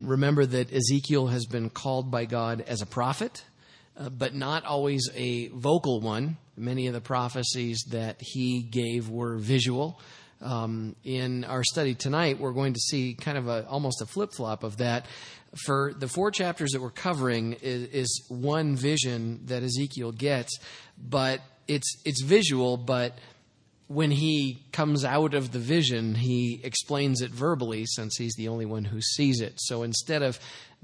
Remember that Ezekiel has been called by God as a prophet, but not always a vocal one. Many of the prophecies that he gave were visual. In our study tonight, we're going to see kind of almost a flip-flop of that. For the 4 chapters that we're covering is one vision that Ezekiel gets, but it's visual, but when he comes out of the vision, he explains it verbally since he's the only one who sees it. So instead of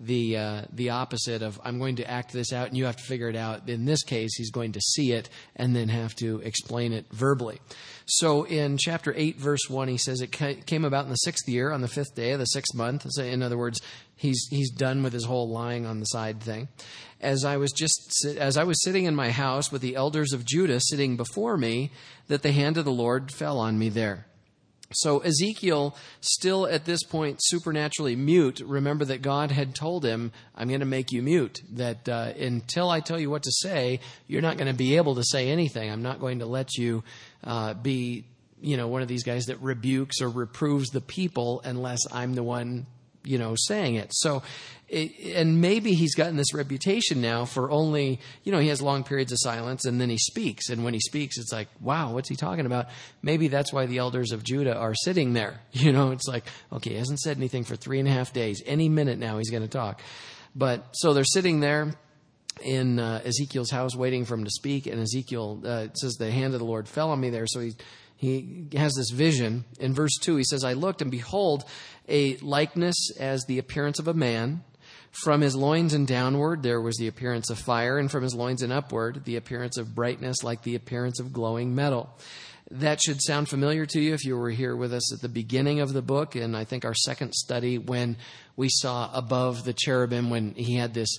the opposite of I'm going to act this out and you have to figure it out, in this case, he's going to see it and then have to explain it verbally. So in chapter 8, verse 1, he says, it came about in the 6th year, on the 5th day of the 6th month. So in other words, he's done with his whole lying on the side thing. As I was sitting in my house with the elders of Judah sitting before me, that the hand of the Lord fell on me there. So Ezekiel, still at this point supernaturally mute, remember that God had told him, I'm going to make you mute, that until I tell you what to say, you're not going to be able to say anything. I'm not going to let you be, one of these guys that rebukes or reproves the people unless I'm the one, saying it. So, and maybe he's gotten this reputation now for only, he has long periods of silence and then he speaks. And when he speaks, it's like, wow, what's he talking about? Maybe that's why the elders of Judah are sitting there. It's like, okay, he hasn't said anything for 3.5 days. Any minute now he's going to talk. But so they're sitting there in Ezekiel's house waiting for him to speak. And Ezekiel says, the hand of the Lord fell on me there. So he has this vision. In verse 2, he says, I looked and behold a likeness as the appearance of a man. From his loins and downward, there was the appearance of fire, and from his loins and upward, the appearance of brightness like the appearance of glowing metal. That should sound familiar to you if you were here with us at the beginning of the book, and I think our second study when we saw above the cherubim, when he had this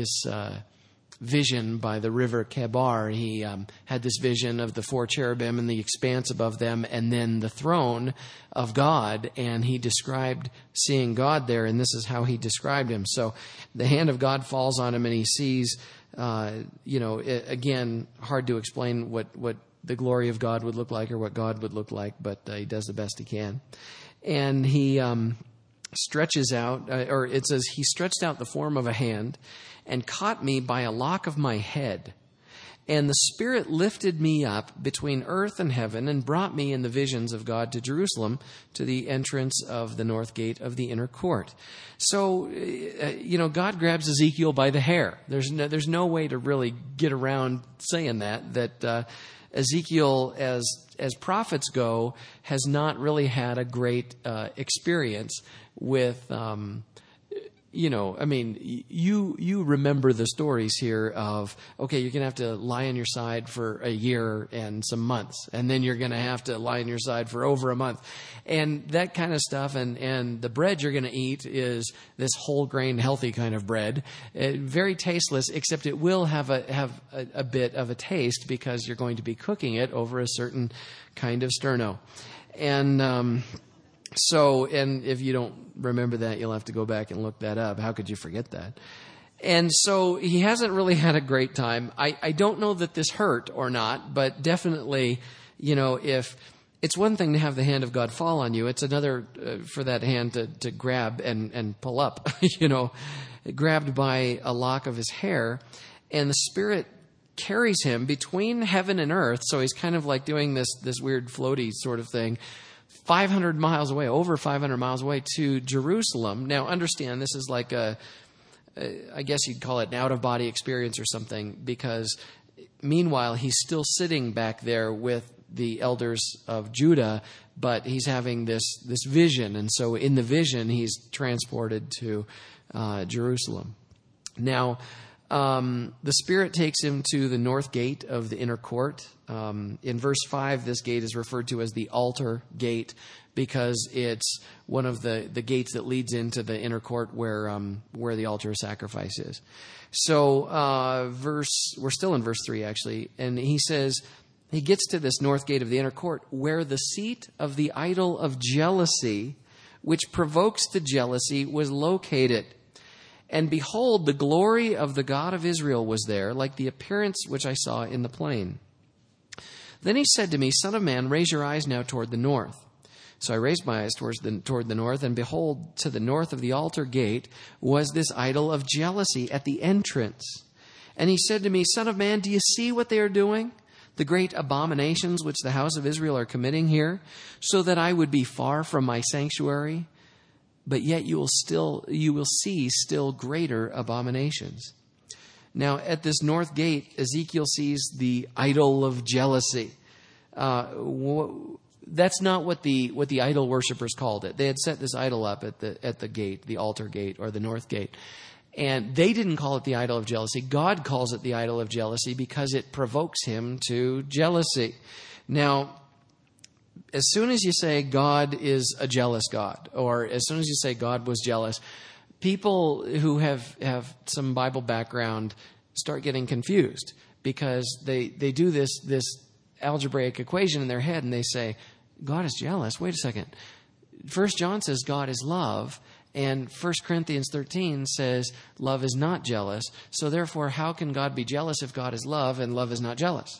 vision by the river Kebar. He had this vision of the 4 cherubim and the expanse above them and then the throne of God, and he described seeing God there, and this is how he described him. So the hand of God falls on him and he sees, again, hard to explain what the glory of God would look like or what God would look like, but he does the best he can. And he stretches out, or it says, he stretched out the form of a hand and caught me by a lock of my head. And the Spirit lifted me up between earth and heaven and brought me in the visions of God to Jerusalem, to the entrance of the north gate of the inner court. So, God grabs Ezekiel by the hair. There's no way to really get around saying that Ezekiel, as prophets go, has not really had a great experience with you remember the stories here of, okay, you're going to have to lie on your side for a year and some months, and then you're going to have to lie on your side for over a month, and that kind of stuff. And the bread you're going to eat is this whole grain, healthy kind of bread, very tasteless, except it will have a bit of a taste because you're going to be cooking it over a certain kind of sterno. And and if you don't remember that, you'll have to go back and look that up. How could you forget that? And so he hasn't really had a great time. I don't know that this hurt or not, but definitely, if it's one thing to have the hand of God fall on you, it's another for that hand to grab and pull up, grabbed by a lock of his hair. And the Spirit carries him between heaven and earth. So he's kind of like doing this weird floaty sort of thing, 500 miles away, over 500 miles away to Jerusalem. Now, understand, this is like I guess you'd call it an out-of-body experience or something, because meanwhile, he's still sitting back there with the elders of Judah, but he's having this vision. And so in the vision, he's transported to Jerusalem. Now, the Spirit takes him to the north gate of the inner court. In verse 5, this gate is referred to as the altar gate because it's one of the gates that leads into the inner court where the altar of sacrifice is. So we're still in verse 3 actually, and he says he gets to this north gate of the inner court where the seat of the idol of jealousy, which provokes the jealousy, was located. And behold, the glory of the God of Israel was there, like the appearance which I saw in the plain. Then he said to me, Son of man, raise your eyes now toward the north. So I raised my eyes toward the north, and behold, to the north of the altar gate was this idol of jealousy at the entrance. And he said to me, Son of man, do you see what they are doing? The great abominations which the house of Israel are committing here, so that I would be far from my sanctuary? But yet you will see still greater abominations. Now, at this north gate, Ezekiel sees the idol of jealousy. That's not what the idol worshipers called it. They had set this idol up at the gate, the altar gate, or the north gate. And they didn't call it the idol of jealousy. God calls it the idol of jealousy because it provokes him to jealousy. Now, as soon as you say God is a jealous God, or as soon as you say God was jealous, people who have some Bible background start getting confused because they do this algebraic equation in their head and they say, God is jealous. Wait a second. 1 John says God is love, and 1 Corinthians 13 says love is not jealous. So therefore, how can God be jealous if God is love and love is not jealous?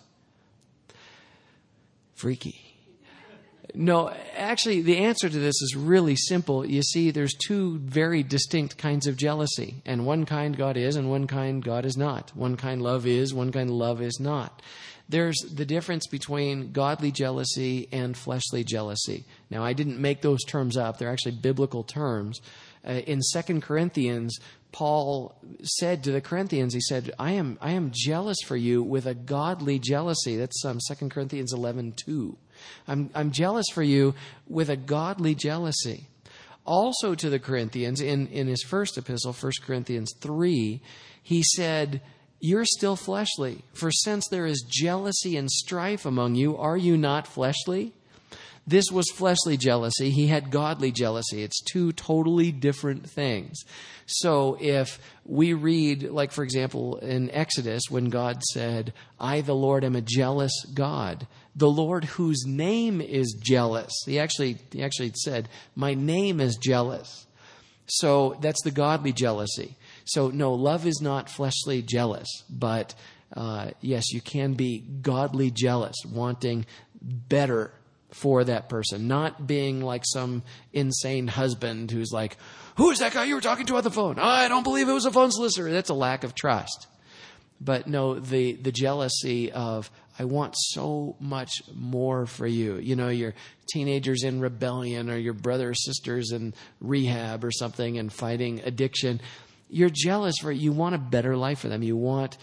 Freaky. No, actually, the answer to this is really simple. You see, there's two very distinct kinds of jealousy, and one kind God is and one kind God is not. One kind love is, one kind love is not. There's the difference between godly jealousy and fleshly jealousy. Now, I didn't make those terms up. They're actually biblical terms. In 2 Corinthians, Paul said to the Corinthians, he said, I am jealous for you with a godly jealousy. That's 2 Corinthians 11:2. I'm jealous for you with a godly jealousy. Also to the Corinthians, in his first epistle, 1 Corinthians 3, he said, you're still fleshly, for since there is jealousy and strife among you, are you not fleshly? This was fleshly jealousy. He had godly jealousy. It's two totally different things. So if we read, like, for example, in Exodus, when God said, I, the Lord, am a jealous God, the Lord whose name is jealous. He actually said, my name is jealous. So that's the godly jealousy. So no, love is not fleshly jealous, but yes, you can be godly jealous, wanting better for that person, not being like some insane husband who's like, who is that guy you were talking to on the phone? I don't believe it was a phone solicitor. That's a lack of trust. But no, the jealousy of, I want so much more for you. You know, your teenagers in rebellion, or your brother or sisters in rehab or something and fighting addiction. You're jealous for, you want a better life for them. You want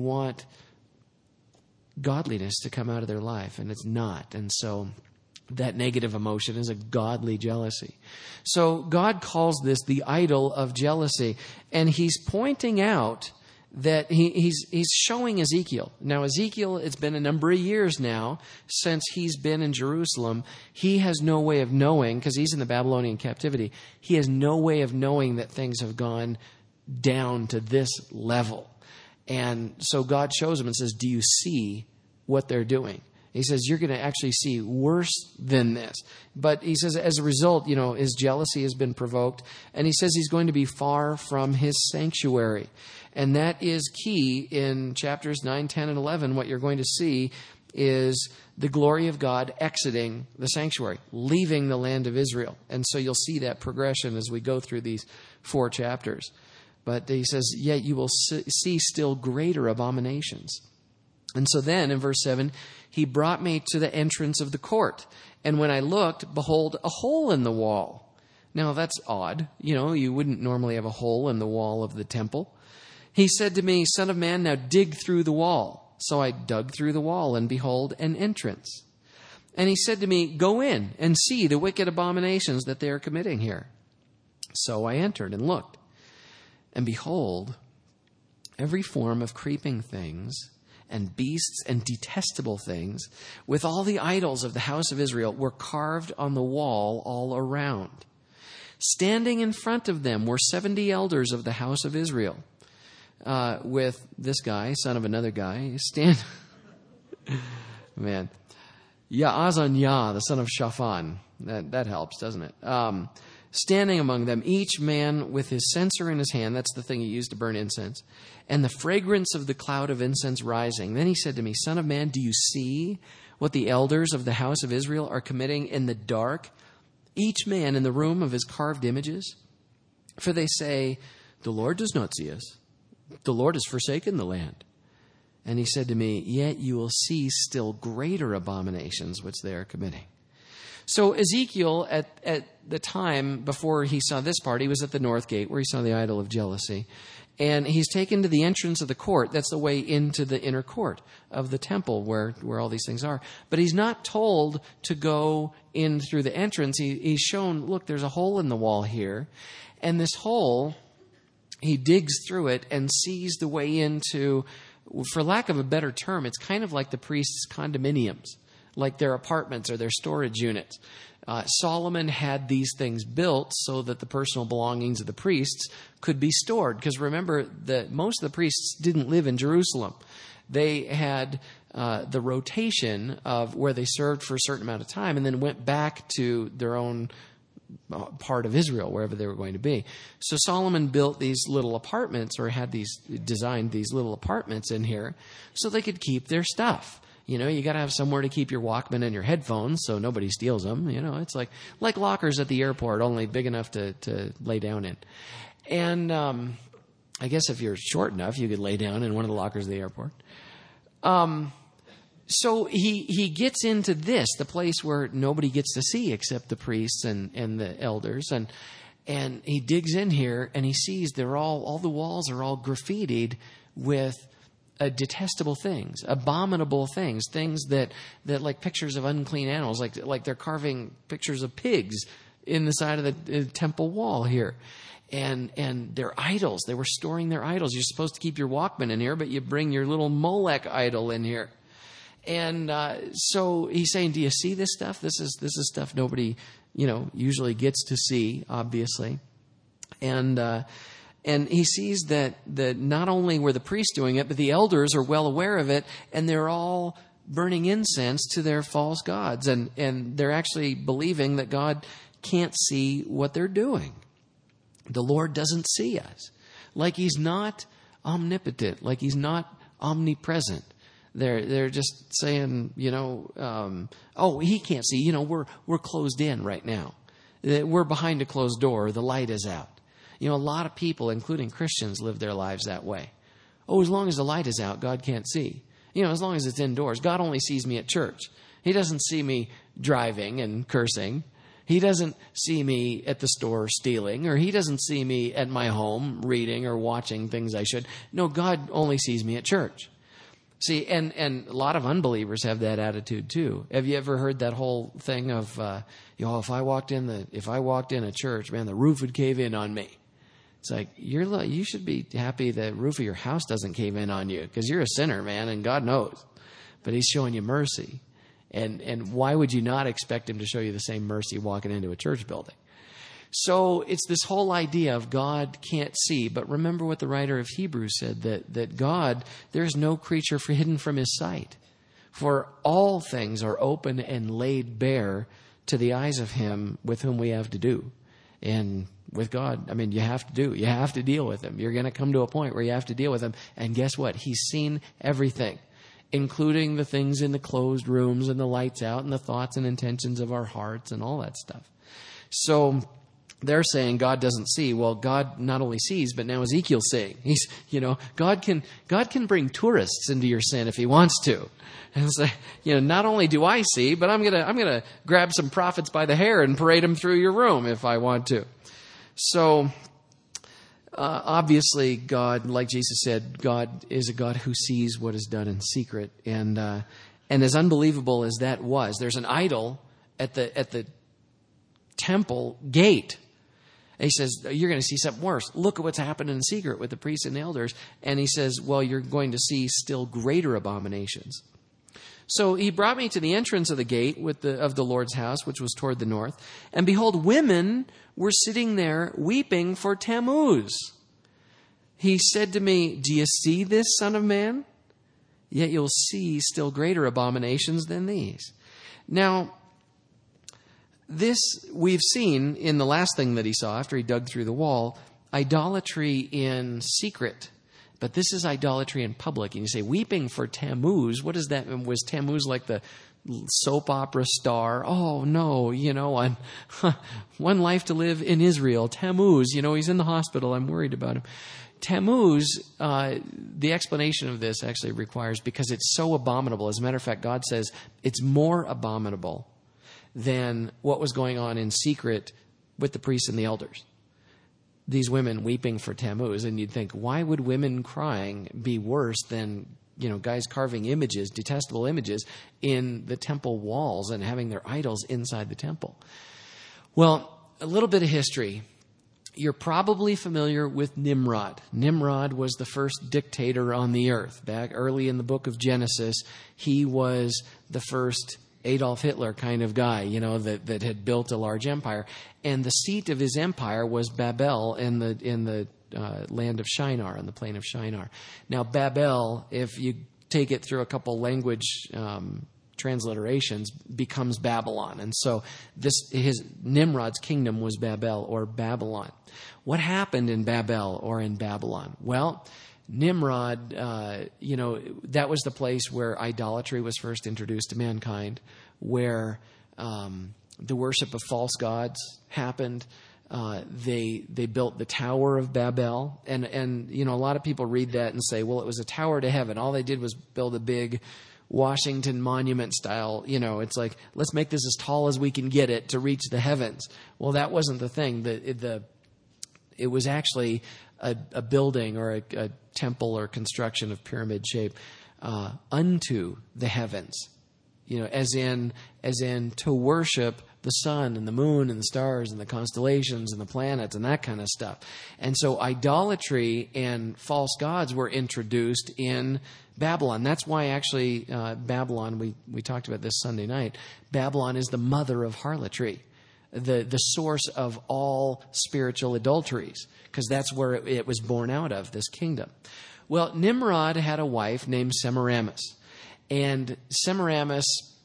godliness to come out of their life, and it's not. And so that negative emotion is a godly jealousy. So God calls this the idol of jealousy, and he's pointing out that he's showing Ezekiel. Now, Ezekiel, it's been a number of years now since he's been in Jerusalem. He has no way of knowing, because he's in the Babylonian captivity, he has no way of knowing that things have gone down to this level. And so God shows him and says, do you see what they're doing? He says, you're going to actually see worse than this. But he says, as a result, his jealousy has been provoked. And he says he's going to be far from his sanctuary. And that is key in chapters 9, 10, and 11. What you're going to see is the glory of God exiting the sanctuary, leaving the land of Israel. And so you'll see that progression as we go through these 4 chapters. But he says, yet you will see still greater abominations. And so then, in verse 7, he brought me to the entrance of the court. And when I looked, behold, a hole in the wall. Now, that's odd. You wouldn't normally have a hole in the wall of the temple. He said to me, Son of man, now dig through the wall. So I dug through the wall, and behold, an entrance. And he said to me, go in and see the wicked abominations that they are committing here. So I entered and looked. And behold, every form of creeping things and beasts and detestable things, with all the idols of the house of Israel, were carved on the wall all around. Standing in front of them were 70 elders of the house of Israel, with this guy, son of another guy, man, Yaazaniah, the son of Shaphan. That helps, doesn't it? Standing among them, each man with his censer in his hand. That's the thing he used to burn incense. And the fragrance of the cloud of incense rising. Then he said to me, Son of man, do you see what the elders of the house of Israel are committing in the dark each man in the room of his carved images? For they say, the Lord does not see us. The Lord has forsaken the land. And he said to me, yet you will see still greater abominations which they are committing. So Ezekiel, at the time before he saw this part, he was at the north gate where he saw the idol of jealousy. And he's taken to the entrance of the court. That's the way into the inner court of the temple where all these things are. But he's not told to go in through the entrance. He's shown, look, there's a hole in the wall here. And this hole, he digs through it and sees the way into, for lack of a better term, it's kind of like the priest's condominiums, like their apartments or their storage units. Solomon had these things built so that the personal belongings of the priests could be stored. Because remember, that most of the priests didn't live in Jerusalem. They had the rotation of where they served for a certain amount of time and then went back to their own part of Israel, wherever they were going to be. So Solomon built these little apartments, or designed these little apartments in here so they could keep their stuff. You know, you got to have somewhere to keep your Walkman and your headphones so nobody steals them. You know, it's like lockers at the airport, only big enough to lay down in. And I guess if you're short enough, you could lay down in one of the lockers of the airport. So he gets into this, the place where nobody gets to see except the priests and the elders. And he digs in here and he sees all the walls are all graffitied with detestable things, abominable things that like pictures of unclean animals, like they're carving pictures of pigs in the side of the temple wall here. And their idols, they were storing their idols. You're supposed to keep your Walkman in here, but you bring your little Molech idol in here. And so he's saying, do you see this stuff? This is stuff nobody, usually gets to see, obviously. And he sees that not only were the priests doing it, but the elders are well aware of it, and they're all burning incense to their false gods. And they're actually believing that God can't see what they're doing. The Lord doesn't see us. Like he's not omnipotent, like he's not omnipresent. They're just saying, he can't see. We're closed in right now. We're behind a closed door. The light is out. A lot of people, including Christians, live their lives that way. Oh, as long as the light is out, God can't see. As long as it's indoors. God only sees me at church. He doesn't see me driving and cursing. He doesn't see me at the store stealing, or he doesn't see me at my home reading or watching things I should. No, God only sees me at church. See, and a lot of unbelievers have that attitude too. Have you ever heard that whole thing of, if I walked in a church, man, the roof would cave in on me. It's like, you should be happy the roof of your house doesn't cave in on you, because you're a sinner, man, and God knows. But he's showing you mercy. And why would you not expect him to show you the same mercy walking into a church building? So it's this whole idea of God can't see. But remember what the writer of Hebrews said, that God, there's no creature hidden from his sight. For all things are open and laid bare to the eyes of him with whom we have to do. And with God, you have to deal with him. You're going to come to a point where you have to deal with him. And guess what? He's seen everything, including the things in the closed rooms and the lights out and the thoughts and intentions of our hearts and all that stuff. So they're saying God doesn't see. Well, God not only sees, but now Ezekiel's saying, God can bring tourists into your sin if he wants to. And so, not only do I see, but I'm gonna grab some prophets by the hair and parade them through your room if I want to. So obviously, God, like Jesus said, God is a God who sees what is done in secret. And as unbelievable as that was, there's an idol at the temple gate. And he says, you're going to see something worse. Look at what's happened in secret with the priests and elders. And he says, well, you're going to see still greater abominations. So he brought me to the entrance of the gate of the Lord's house, which was toward the north. And behold, women were sitting there weeping for Tammuz. He said to me, do you see this, son of man? Yet you'll see still greater abominations than these. Now, this we've seen in the last thing that he saw after he dug through the wall, idolatry in secret. But this is idolatry in public. And you say, weeping for Tammuz, what is that? Was Tammuz like the soap opera star. Oh no, on One Life to Live in Israel, Tammuz, he's in the hospital. I'm worried about him. Tammuz, the explanation of this actually requires, because it's so abominable. As a matter of fact, God says it's more abominable than what was going on in secret with the priests and the elders. These women weeping for Tammuz, and you'd think, why would women crying be worse than guys carving images, detestable images, in the temple walls and having their idols inside the temple? Well, a little bit of history. You're probably familiar with Nimrod. Nimrod was the first dictator on the earth. Back early in the book of Genesis, he was the first Adolf Hitler kind of guy, that had built a large empire. And the seat of his empire was Babel in the land of Shinar, on the plain of Shinar. Now, Babel, if you take it through a couple language transliterations, becomes Babylon. And so Nimrod's kingdom was Babel, or Babylon. What happened in Babel or in Babylon? Well, Nimrod, that was the place where idolatry was first introduced to mankind, where the worship of false gods happened. They built the Tower of Babel, and a lot of people read that and say, well, it was a tower to heaven. All they did was build a big Washington Monument style. It's like, let's make this as tall as we can get it to reach the heavens. Well, that wasn't the thing. It was actually a building or a temple or construction of pyramid shape unto the heavens. As in to worship the sun and the moon and the stars and the constellations and the planets and that kind of stuff. And so idolatry and false gods were introduced in Babylon. That's why actually Babylon, we talked about this Sunday night, Babylon is the mother of harlotry, the source of all spiritual adulteries, because that's where it was born out of, this kingdom. Well, Nimrod had a wife named Semiramis. And Semiramis,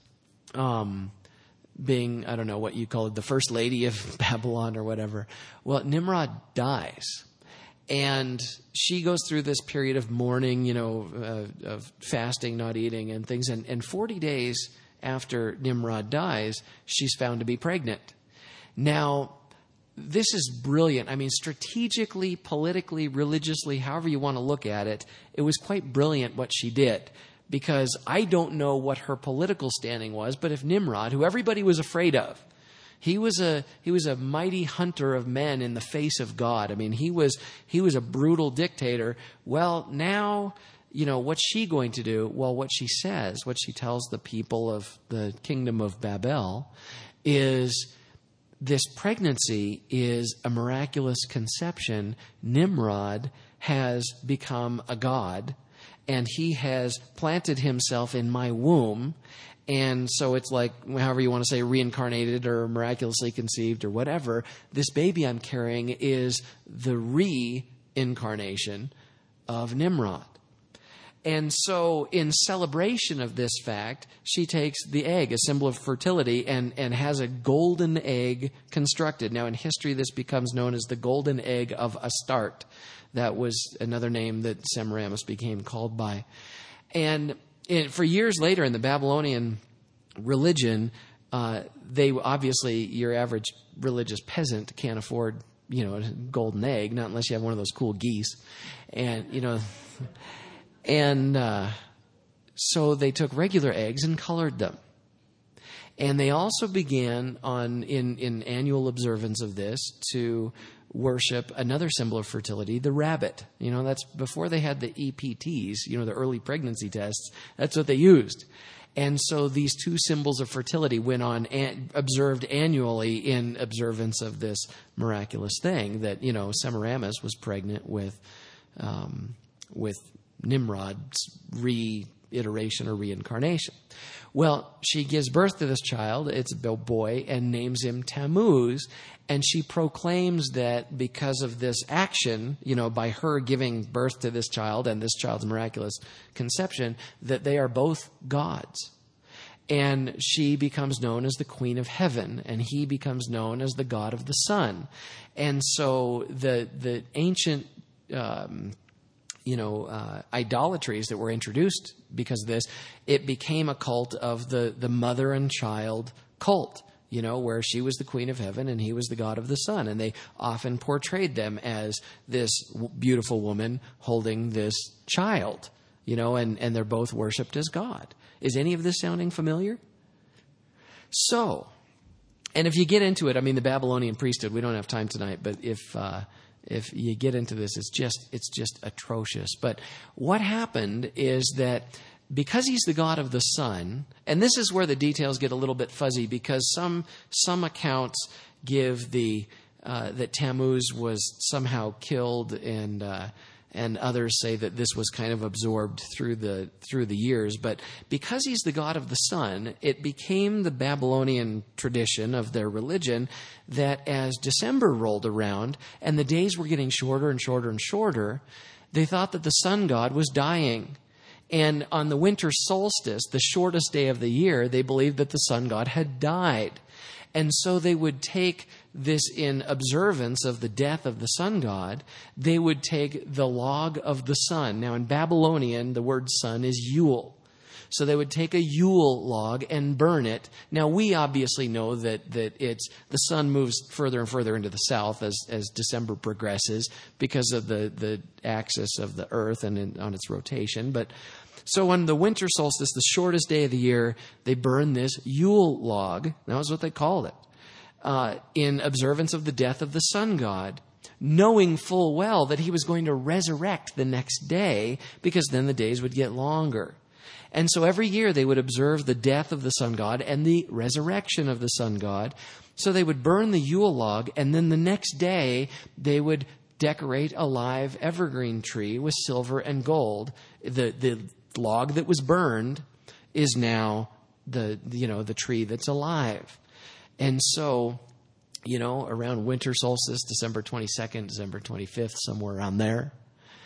being, I don't know what you call it, the first lady of Babylon or whatever, well, Nimrod dies. And she goes through this period of mourning, of fasting, not eating and things. And 40 days after Nimrod dies, she's found to be pregnant. Now, this is brilliant. I mean, strategically, politically, religiously, however you want to look at it, it was quite brilliant what she did. Because I don't know what her political standing was, but if Nimrod, who everybody was afraid of, he was a mighty hunter of men in the face of God. I mean, he was a brutal dictator. Well, now, what's she going to do? Well, what she tells the people of the kingdom of Babel is, this pregnancy is a miraculous conception. Nimrod has become a god, and he has planted himself in my womb. And so it's like, however you want to say, reincarnated or miraculously conceived or whatever. This baby I'm carrying is the reincarnation of Nimrod. And so in celebration of this fact, she takes the egg, a symbol of fertility, and has a golden egg constructed. Now in history, this becomes known as the golden egg of Astarte. That was another name that Semiramis became called by. And for years later in the Babylonian religion, they obviously, your average religious peasant can't afford, a golden egg, not unless you have one of those cool geese. And, so they took regular eggs and colored them. And they also began in annual observance of this to worship another symbol of fertility, the rabbit. That's before they had the EPTs, the early pregnancy tests. That's what they used. And so these two symbols of fertility went on observed annually in observance of this miraculous thing that, Semiramis was pregnant with Nimrod's reiteration or reincarnation. Well, she gives birth to this child, it's a boy, and names him Tammuz, and she proclaims that because of this action, by her giving birth to this child and this child's miraculous conception, that they are both gods. And she becomes known as the Queen of Heaven, and he becomes known as the God of the Sun. And so the ancient idolatries that were introduced because of this, it became a cult of the mother and child cult, where she was the queen of heaven and he was the god of the sun. And they often portrayed them as this beautiful woman holding this child, and they're both worshiped as God. Is any of this sounding familiar? So, and if you get into it, the Babylonian priesthood, we don't have time tonight, but if you get into this, it's just atrocious. But what happened is that because he's the god of the sun, and this is where the details get a little bit fuzzy, because some accounts give that Tammuz was somehow killed, and others say that this was kind of absorbed through the years. But because he's the god of the sun, it became the Babylonian tradition of their religion that as December rolled around and the days were getting shorter and shorter and shorter, they thought that the sun god was dying. And on the winter solstice, the shortest day of the year, they believed that the sun god had died. And so they would take this in observance of the death of the sun god. They would take the log of the sun. Now in Babylonian, the word sun is Yule. So they would take a Yule log and burn it. Now we obviously know that the sun moves further and further into the south as December progresses because of the axis of the earth and on its rotation. But so on the winter solstice, the shortest day of the year, they burn this Yule log. That was what they called it. In observance of the death of the sun god, knowing full well that he was going to resurrect the next day because then the days would get longer. And so every year they would observe the death of the sun god and the resurrection of the sun god. So they would burn the Yule log, and then the next day they would decorate a live evergreen tree with silver and gold. The log that was burned is now the tree that's alive. And so, around winter solstice, December 22nd, December 25th, somewhere around there,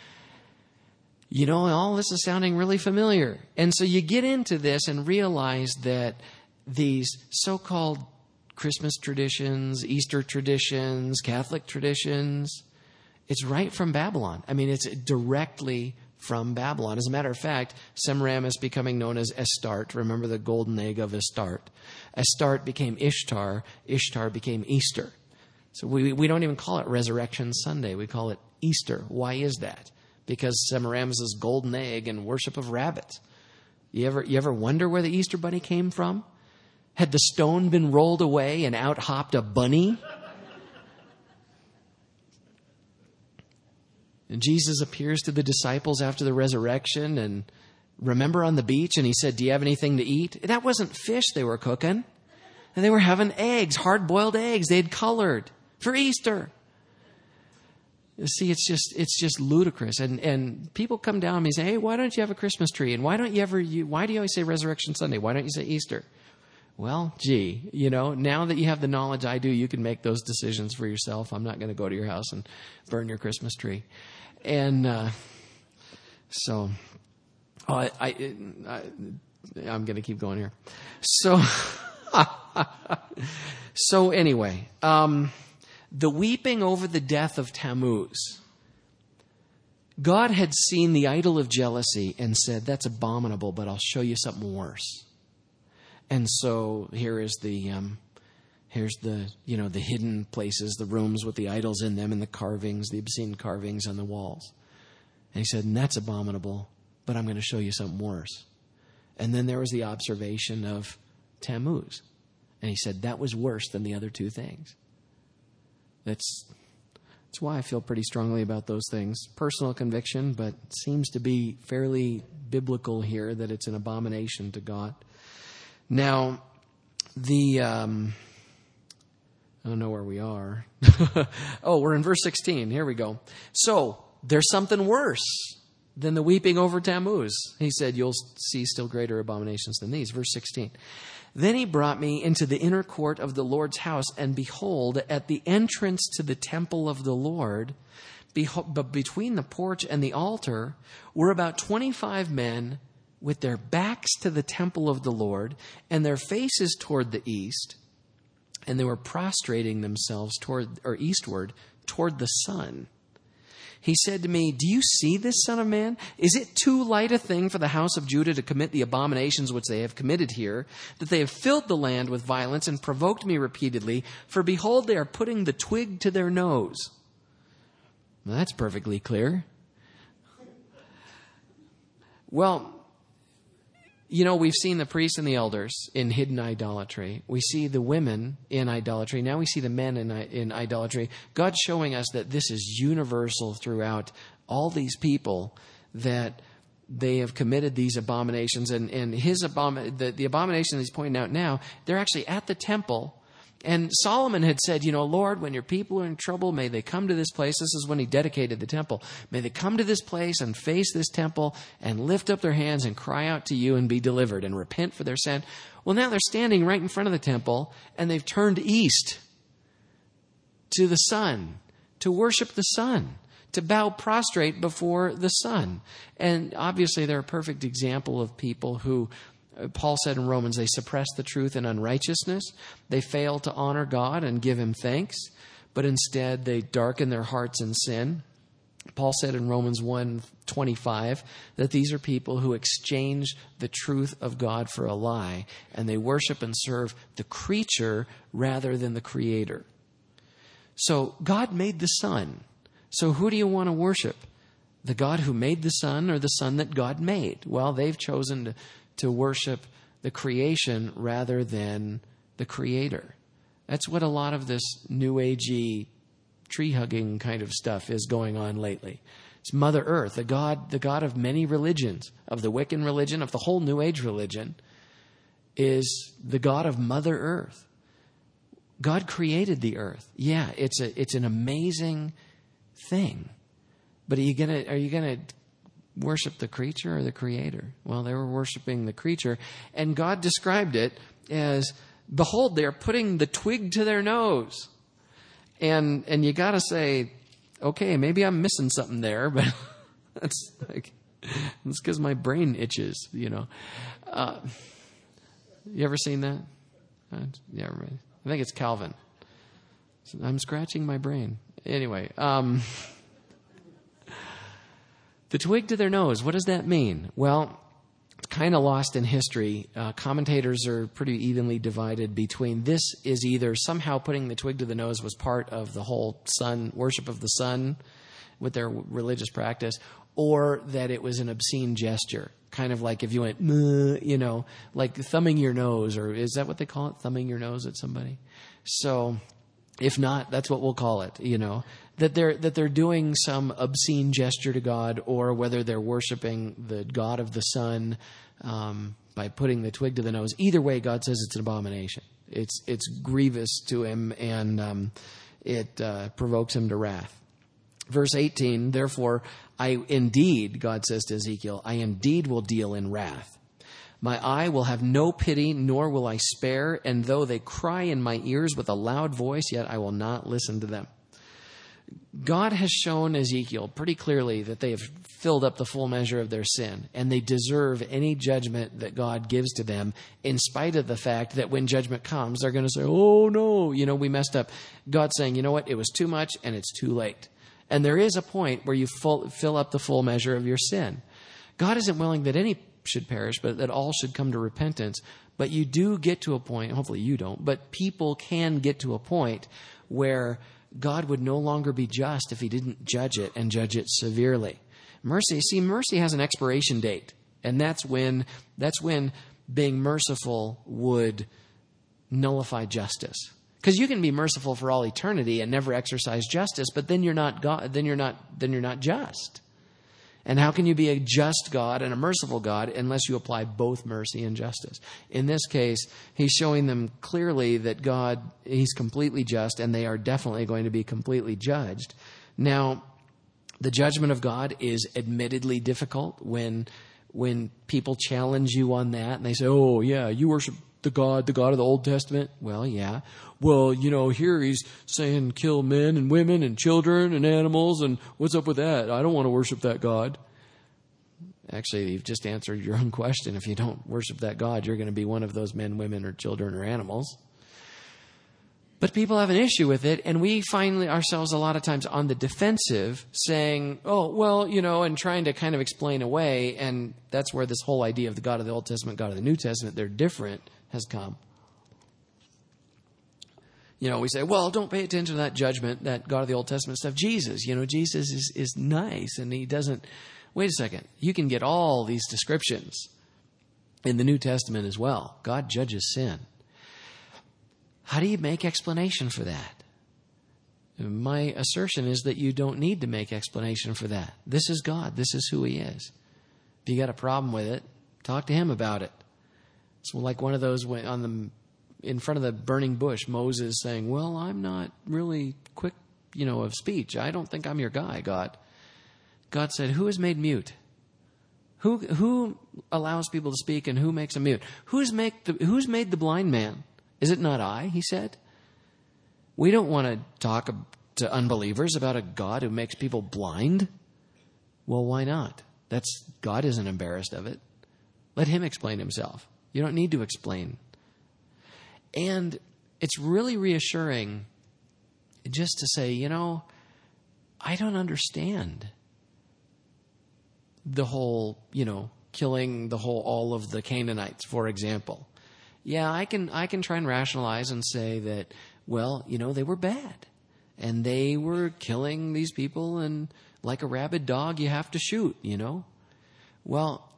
all this is sounding really familiar. And so you get into this and realize that these so-called Christmas traditions, Easter traditions, Catholic traditions, it's right from Babylon. It's directly from Babylon. As a matter of fact, Semiramis becoming known as Astarte. Remember the golden egg of Astarte. Astarte became Ishtar. Ishtar became Easter. So we don't even call it Resurrection Sunday. We call it Easter. Why is that? Because Semiramis' golden egg and worship of rabbits. You ever wonder where the Easter bunny came from? Had the stone been rolled away and out hopped a bunny? And Jesus appears to the disciples after the resurrection, and remember on the beach, and he said, "Do you have anything to eat?" That wasn't fish they were cooking. And they were having eggs, hard-boiled eggs they'd colored for Easter. You see, it's just ludicrous. And people come down to me and say, "Hey, why don't you have a Christmas tree? And why do you always say Resurrection Sunday? Why don't you say Easter?" Well, now that you have the knowledge I do, you can make those decisions for yourself. I'm not going to go to your house and burn your Christmas tree. And I'm going to keep going here. So anyway, the weeping over the death of Tammuz. God had seen the idol of jealousy and said, "That's abominable, but I'll show you something worse." And so here is here's the hidden places, the rooms with the idols in them and the carvings, the obscene carvings on the walls. And he said, "And that's abominable, but I'm going to show you something worse." And then there was the observation of Tammuz. And he said, "That was worse than the other two things." That's why I feel pretty strongly about those things. Personal conviction, but it seems to be fairly biblical here that it's an abomination to God. Now, I don't know where we are. Oh, we're in verse 16. Here we go. So, there's something worse than the weeping over Tammuz. He said, "You'll see still greater abominations than these." Verse 16. "Then he brought me into the inner court of the Lord's house, and behold, at the entrance to the temple of the Lord, but between the porch and the altar, were about 25 men with their backs to the temple of the Lord and their faces toward the east, and they were prostrating themselves eastward toward the sun. He said to me, do you see this, Son of man? Is it too light a thing for the house of Judah to commit the abominations which they have committed here, that they have filled the land with violence and provoked me repeatedly? For behold, they are putting the twig to their nose. Well, that's perfectly clear. Well, we've seen the priests and the elders in hidden idolatry. We see the women in idolatry. Now we see the men in idolatry. God's showing us that this is universal throughout all these people, that they have committed these abominations. And the abomination that he's pointing out now, they're actually at the temple. And Solomon had said, Lord, when your people are in trouble, may they come to this place. This is when he dedicated the temple. May they come to this place and face this temple and lift up their hands and cry out to you and be delivered and repent for their sin. Well, now they're standing right in front of the temple and they've turned east to the sun, to worship the sun, to bow prostrate before the sun. And obviously they're a perfect example of people who, Paul said in Romans, they suppress the truth in unrighteousness. They fail to honor God and give him thanks, but instead they darken their hearts in sin. Paul said in Romans 1:25 that these are people who exchange the truth of God for a lie, and they worship and serve the creature rather than the Creator. So God made the sun. So who do you want to worship? The God who made the sun or the sun that God made? Well, they've chosen to worship the creation rather than the Creator. That's what a lot of this New Agey tree-hugging kind of stuff is going on lately. It's Mother Earth, the God of many religions, of the Wiccan religion, of the whole New Age religion, is the God of Mother Earth. God created the earth. Yeah, it's an amazing thing. But are you gonna worship the creature or the Creator? Well, they were worshiping the creature, and God described it as, behold, they are putting the twig to their nose. And you got to say, okay, maybe I'm missing something there, but it's because my brain itches, You ever seen that? Yeah, I think it's Calvin. I'm scratching my brain. Anyway, the twig to their nose, what does that mean? Well, it's kind of lost in history. Commentators are pretty evenly divided between this is either somehow putting the twig to the nose was part of the whole sun, worship of the sun with their religious practice, or that it was an obscene gesture. Kind of like if you went, like thumbing your nose, or is that what they call it? Thumbing your nose at somebody? So if not, that's what we'll call it, that they're doing some obscene gesture to God, or whether they're worshiping the God of the sun by putting the twig to the nose. Either way, God says it's an abomination. It's grievous to him, and it provokes him to wrath. Verse 18, therefore, I indeed, God says to Ezekiel, I indeed will deal in wrath. My eye will have no pity, nor will I spare, and though they cry in my ears with a loud voice, yet I will not listen to them. God has shown Ezekiel pretty clearly that they have filled up the full measure of their sin, and they deserve any judgment that God gives to them, in spite of the fact that when judgment comes, they're going to say, oh no, we messed up. God's saying, you know what, it was too much and it's too late. And there is a point where you fill up the full measure of your sin. God isn't willing that any should perish, but that all should come to repentance. But you do get to a point, hopefully you don't, but people can get to a point where God would no longer be just if he didn't judge it and judge it severely. Mercy has an expiration date, and that's when being merciful would nullify justice. Because you can be merciful for all eternity and never exercise justice, but then you're not God, then you're not just. And how can you be a just God and a merciful God unless you apply both mercy and justice? In this case, he's showing them clearly that God, he's completely just, and they are definitely going to be completely judged. Now, the judgment of God is admittedly difficult when people challenge you on that, and they say, oh yeah, you worship the God of the Old Testament. Well, yeah. Well, here he's saying kill men and women and children and animals, and what's up with that? I don't want to worship that God. Actually, you've just answered your own question. If you don't worship that God, you're going to be one of those men, women, or children or animals. But people have an issue with it, and we find ourselves a lot of times on the defensive, saying, oh, well, and trying to kind of explain away, and that's where this whole idea of the God of the Old Testament, God of the New Testament, they're different, has come. We say, well, don't pay attention to that judgment, that God of the Old Testament stuff. Jesus, Jesus is nice, and he doesn't... Wait a second. You can get all these descriptions in the New Testament as well. God judges sin. How do you make explanation for that? My assertion is that you don't need to make explanation for that. This is God. This is who he is. If you got a problem with it, talk to him about it. It's like one of those in front of the burning bush, Moses saying, well, I'm not really quick, of speech. I don't think I'm your guy, God. God said, who is made mute? Who allows people to speak and who makes them mute? Who's made the blind man? Is it not I? He said. We don't want to talk to unbelievers about a God who makes people blind. Well, why not? God isn't embarrassed of it. Let him explain himself. You don't need to explain. And it's really reassuring just to say, I don't understand the whole, killing all of the Canaanites, for example. Yeah, I can try and rationalize and say that, well, they were bad. And they were killing these people, and like a rabid dog, you have to shoot, Well,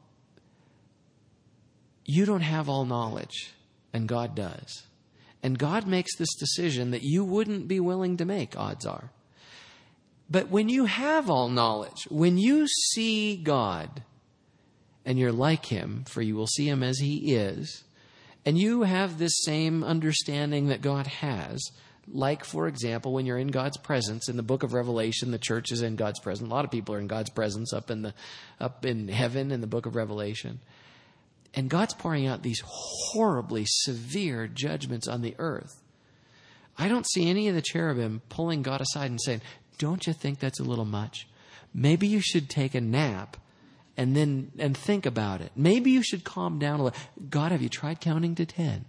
you don't have all knowledge, and God does. And God makes this decision that you wouldn't be willing to make, odds are. But when you have all knowledge, when you see God, and you're like him, for you will see him as he is, and you have this same understanding that God has, like, for example, when you're in God's presence, in the book of Revelation, the church is in God's presence. A lot of people are in God's presence up in heaven in the book of Revelation. And God's pouring out these horribly severe judgments on the earth. I don't see any of the cherubim pulling God aside and saying, don't you think that's a little much? Maybe you should take a nap and think about it. Maybe you should calm down a little. God, have you tried counting to 10?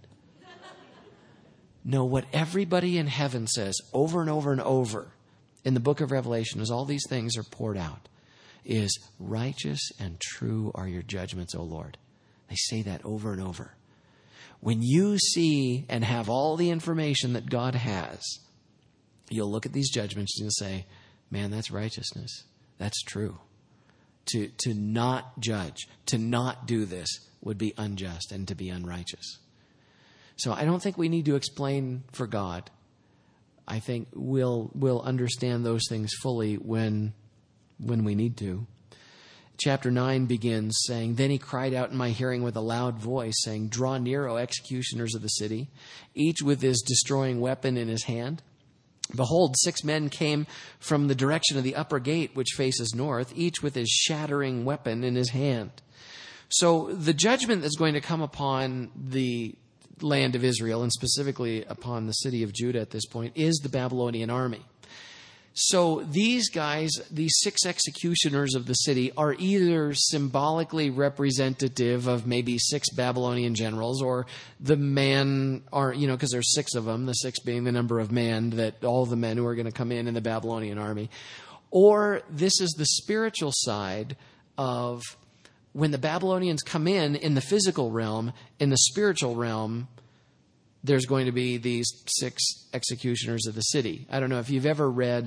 No, what everybody in heaven says over and over and over in the book of Revelation, as all these things are poured out, is righteous and true are your judgments, O Lord. They say that over and over. When you see and have all the information that God has, you'll look at these judgments and you'll say, man, that's righteousness. That's true. To not judge, to not do this would be unjust and to be unrighteous. So I don't think we need to explain for God. I think we'll understand those things fully when we need to. Chapter 9 begins saying, then he cried out in my hearing with a loud voice, saying, draw near, O executioners of the city, each with his destroying weapon in his hand. Behold, 6 men came from the direction of the upper gate, which faces north, each with his shattering weapon in his hand. So the judgment that's going to come upon the land of Israel, and specifically upon the city of Judah at this point, is the Babylonian army. So these guys, these 6 executioners of the city, are either symbolically representative of maybe 6 Babylonian generals, or the man are, because there's 6 of them, the 6 being the number of man, that all the men who are going to come in the Babylonian army. Or this is the spiritual side of when the Babylonians come in the physical realm, in the spiritual realm, there's going to be these 6 executioners of the city. I don't know if you've ever read,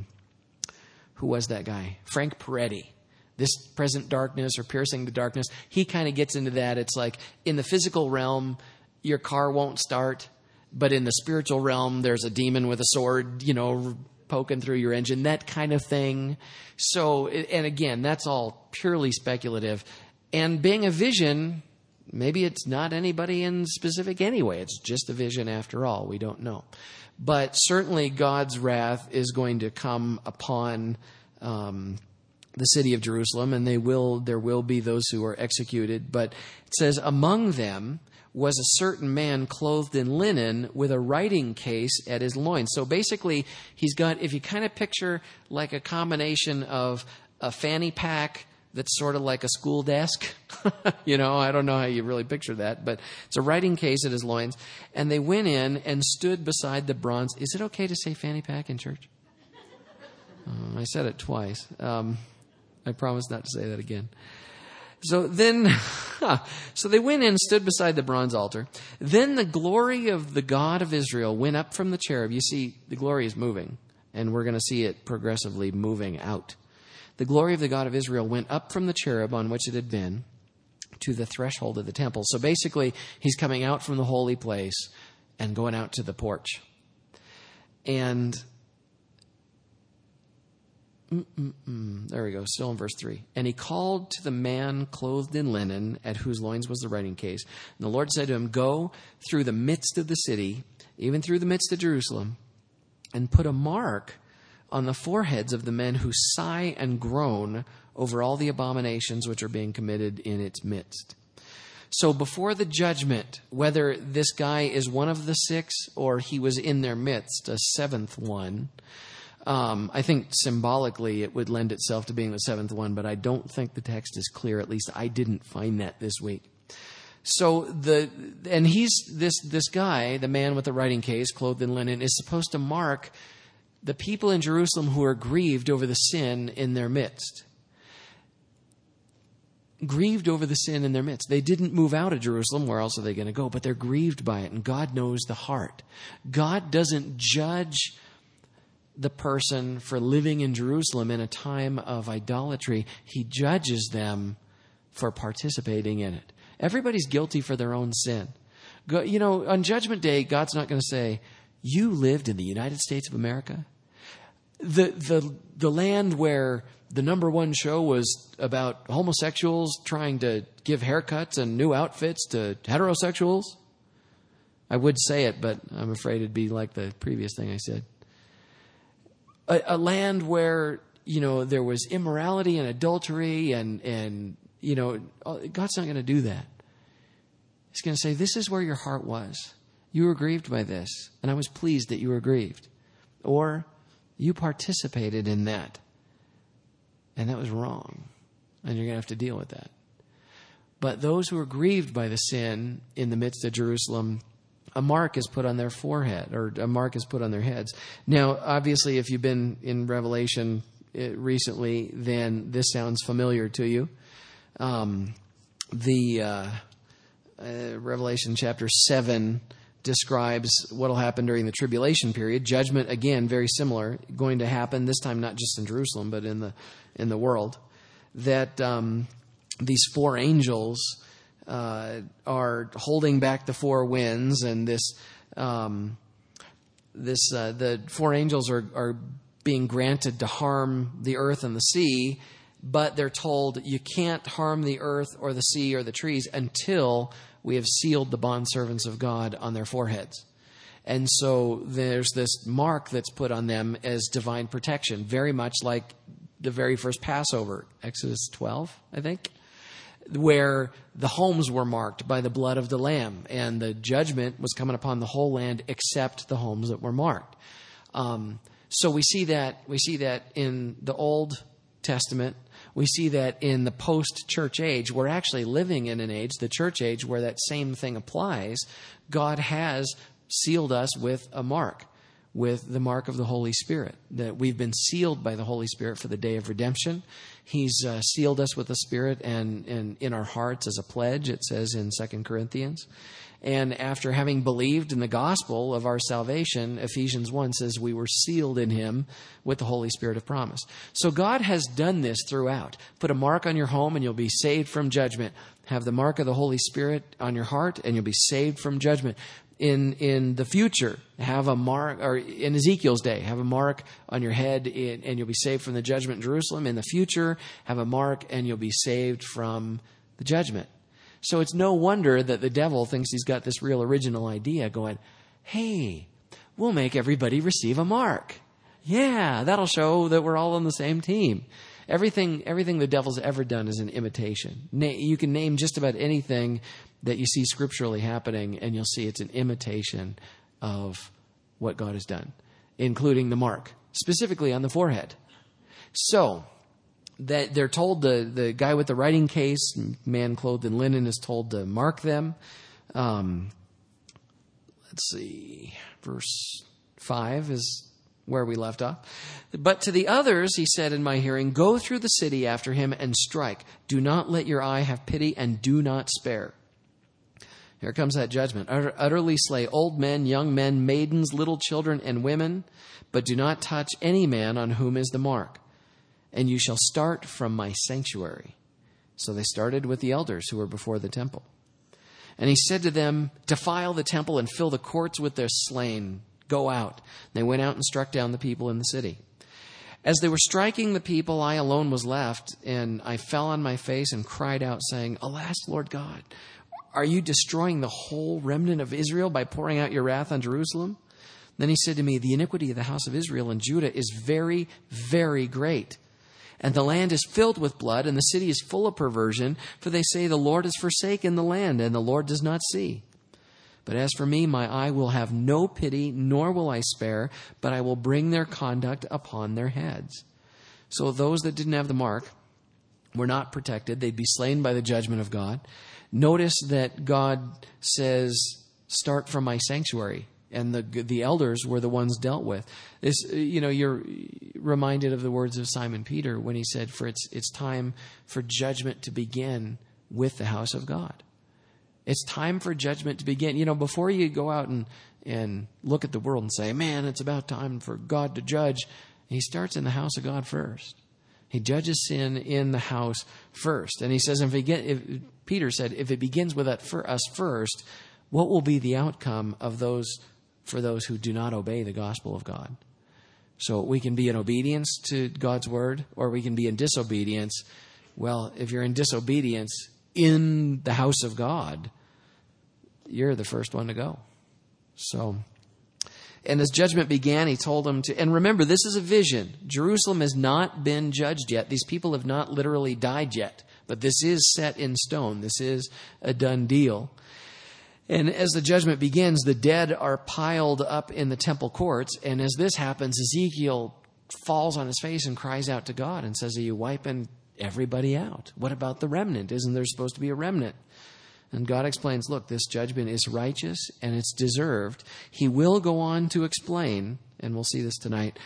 who was that guy? Frank Peretti. This Present Darkness or Piercing the Darkness. He kind of gets into that. It's like in the physical realm, your car won't start. But in the spiritual realm, there's a demon with a sword, poking through your engine. That kind of thing. So, and again, that's all purely speculative. And being a vision, maybe it's not anybody in specific anyway. It's just a vision after all. We don't know. But certainly God's wrath is going to come upon the city of Jerusalem, and there will be those who are executed. But it says, among them was a certain man clothed in linen with a writing case at his loins. So basically, he's got, if you kind of picture like a combination of a fanny pack that's sort of like a school desk. I don't know how you really picture that, but it's a writing case at his loins. And they went in and stood beside the bronze. Is it okay to say fanny pack in church? I said it twice. I promise not to say that again. So then, so they went in and stood beside the bronze altar. Then the glory of the God of Israel went up from the cherub. You see, the glory is moving, and we're going to see it progressively moving out. The glory of the God of Israel went up from the cherub on which it had been to the threshold of the temple. So basically, he's coming out from the holy place and going out to the porch. And there we go, still in verse 3. And he called to the man clothed in linen, at whose loins was the writing case. And the Lord said to him, go through the midst of the city, even through the midst of Jerusalem, and put a mark on the foreheads of the men who sigh and groan over all the abominations which are being committed in its midst. So before the judgment, whether this guy is one of the six or he was in their midst, a seventh one, I think symbolically it would lend itself to being the seventh one, but I don't think the text is clear. At least I didn't find that this week. So he's this guy, the man with the writing case, clothed in linen, is supposed to mark the people in Jerusalem who are grieved over the sin in their midst. Grieved over the sin in their midst. They didn't move out of Jerusalem. Where else are they going to go? But they're grieved by it, and God knows the heart. God doesn't judge the person for living in Jerusalem in a time of idolatry. He judges them for participating in it. Everybody's guilty for their own sin. On Judgment Day, God's not going to say, you lived in the United States of America? The land where the number one show was about homosexuals trying to give haircuts and new outfits to heterosexuals? I would say it, but I'm afraid it'd be like the previous thing I said. A land where, there was immorality and adultery and God's not going to do that. He's going to say, this is where your heart was. You were grieved by this, and I was pleased that you were grieved. Or you participated in that, and that was wrong, and you're going to have to deal with that. But those who are grieved by the sin in the midst of Jerusalem, a mark is put on their forehead, or a mark is put on their heads. Now, obviously, if you've been in Revelation recently, then this sounds familiar to you. Revelation chapter 7 describes what will happen during the tribulation period. Judgment, again, very similar, going to happen, this time not just in Jerusalem, but in the world. That these four angels are holding back the four winds, and the four angels are being granted to harm the earth and the sea, but they're told you can't harm the earth or the sea or the trees until we have sealed the bondservants of God on their foreheads. And so there's this mark that's put on them as divine protection, very much like the very first Passover, Exodus 12, I think, where the homes were marked by the blood of the Lamb, and the judgment was coming upon the whole land except the homes that were marked. So we see that in the Old Testament. We see that in the post-church age. We're actually living in an age, the church age, where that same thing applies. God has sealed us with a mark, with the mark of the Holy Spirit, that we've been sealed by the Holy Spirit for the day of redemption. He's sealed us with the Spirit and in our hearts as a pledge, it says in 2 Corinthians. And after having believed in the gospel of our salvation, Ephesians 1 says we were sealed in him with the Holy Spirit of promise. So God has done this throughout. Put a mark on your home and you'll be saved from judgment. Have the mark of the Holy Spirit on your heart and you'll be saved from judgment. In the future, have a mark, or in Ezekiel's day, have a mark on your head and you'll be saved from the judgment in Jerusalem. In the future, have a mark and you'll be saved from the judgment. So it's no wonder that the devil thinks he's got this real original idea going, hey, we'll make everybody receive a mark. Yeah, that'll show that we're all on the same team. Everything the devil's ever done is an imitation. You can name just about anything that you see scripturally happening, and you'll see it's an imitation of what God has done, including the mark, specifically on the forehead. So, that they're told, the guy with the writing case, man clothed in linen, is told to mark them. Let's see, verse 5 is where we left off. But to the others, he said in my hearing, go through the city after him and strike. Do not let your eye have pity, and do not spare. Here comes that judgment. Utterly slay old men, young men, maidens, little children, and women, but do not touch any man on whom is the mark. And you shall start from my sanctuary. So they started with the elders who were before the temple. And he said to them, defile the temple and fill the courts with their slain. Go out. And they went out and struck down the people in the city. As they were striking the people, I alone was left, and I fell on my face and cried out, saying, alas, Lord God, are you destroying the whole remnant of Israel by pouring out your wrath on Jerusalem? Then he said to me, the iniquity of the house of Israel and Judah is very, very great. And the land is filled with blood, and the city is full of perversion, for they say the Lord has forsaken the land, and the Lord does not see. But as for me, my eye will have no pity, nor will I spare, but I will bring their conduct upon their heads. So those that didn't have the mark were not protected. They'd be slain by the judgment of God. Notice that God says, start from my sanctuary. And the elders were the ones dealt with. This, you're reminded of the words of Simon Peter when he said, "For it's time for judgment to begin with the house of God." It's time for judgment to begin. Before you go out and look at the world and say, "Man, it's about time for God to judge," he starts in the house of God first. He judges sin in the house first, and he says, Peter said, if it begins with us first, what will be the outcome of for those who do not obey the gospel of God? So we can be in obedience to God's word, or we can be in disobedience. Well, if you're in disobedience in the house of God, you're the first one to go. So, and as judgment began, he told them to, and remember, this is a vision. Jerusalem has not been judged yet. These people have not literally died yet, but this is set in stone. This is a done deal. And as the judgment begins, the dead are piled up in the temple courts. And as this happens, Ezekiel falls on his face and cries out to God and says, are you wiping everybody out? What about the remnant? Isn't there supposed to be a remnant? And God explains, look, this judgment is righteous and it's deserved. He will go on to explain, and we'll see this tonight,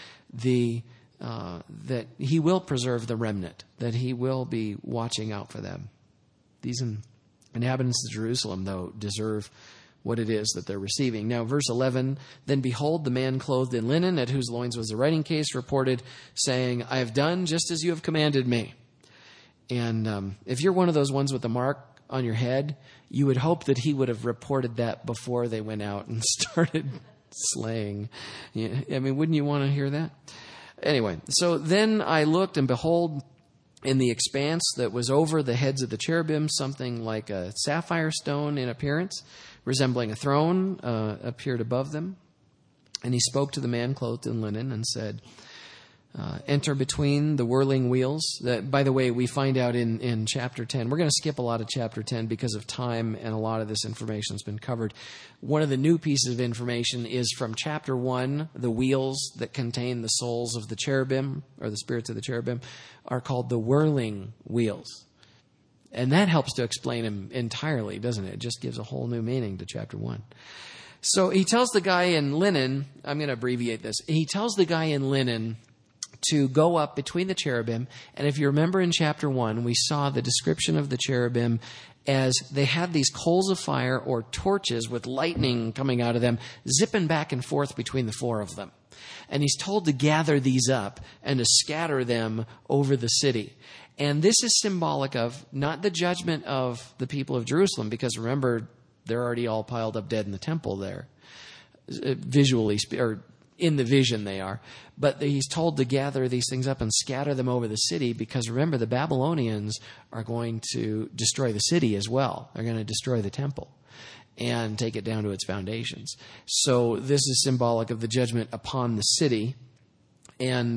that he will preserve the remnant, that he will be watching out for them. These inhabitants of Jerusalem, though, deserve what it is that they're receiving. Now, verse 11, then behold, the man clothed in linen, at whose loins was the writing case, reported, saying, I have done just as you have commanded me. And if you're one of those ones with the mark on your head, you would hope that he would have reported that before they went out and started slaying. I mean, wouldn't you want to hear that? Anyway, so then I looked, and behold, in the expanse that was over the heads of the cherubim, something like a sapphire stone in appearance, resembling a throne, appeared above them. And he spoke to the man clothed in linen and said, enter between the whirling wheels. That, by the way, we find out in chapter 10. We're going to skip a lot of chapter 10 because of time, and a lot of this information has been covered. One of the new pieces of information is from chapter 1. The wheels that contain the souls of the cherubim, or the spirits of the cherubim, are called the whirling wheels. And that helps to explain them entirely, doesn't it? It just gives a whole new meaning to chapter 1. So he tells the guy in linen, I'm going to abbreviate this. He tells the guy in linen to go up between the cherubim. And if you remember in chapter 1, we saw the description of the cherubim as they had these coals of fire or torches with lightning coming out of them, zipping back and forth between the four of them. And he's told to gather these up and to scatter them over the city. And this is symbolic of not the judgment of the people of Jerusalem, because remember, they're already all piled up dead in the temple there, visually, or in the vision they are. But he's told to gather these things up and scatter them over the city, because remember, the Babylonians are going to destroy the city as well. They're going to destroy the temple and take it down to its foundations. So this is symbolic of the judgment upon the city. And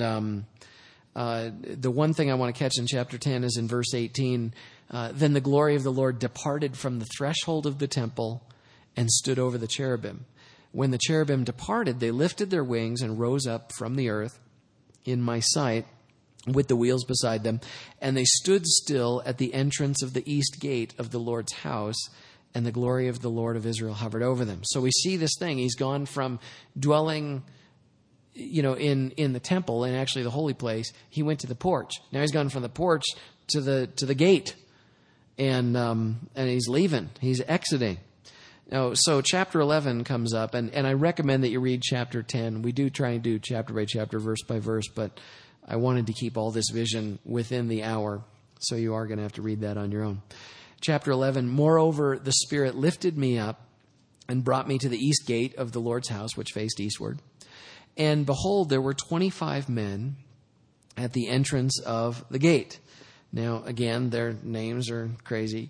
the one thing I want to catch in chapter 10 is in verse 18, then the glory of the Lord departed from the threshold of the temple and stood over the cherubim. When the cherubim departed, they lifted their wings and rose up from the earth in my sight. with the wheels beside them. And they stood still at the entrance of the east gate of the Lord's house, and the glory of the Lord of Israel hovered over them. So we see this thing. He's gone from dwelling, in the temple and actually the holy place. He went to the porch. Now he's gone from the porch to the gate, and he's leaving. He's exiting. Now, so chapter 11 comes up, and I recommend that you read chapter 10. We do try and do chapter by chapter, verse by verse, but I wanted to keep all this vision within the hour, so you are going to have to read that on your own. Chapter 11, moreover, the Spirit lifted me up and brought me to the east gate of the Lord's house, which faced eastward. And behold, there were 25 men at the entrance of the gate. Now, again, their names are crazy.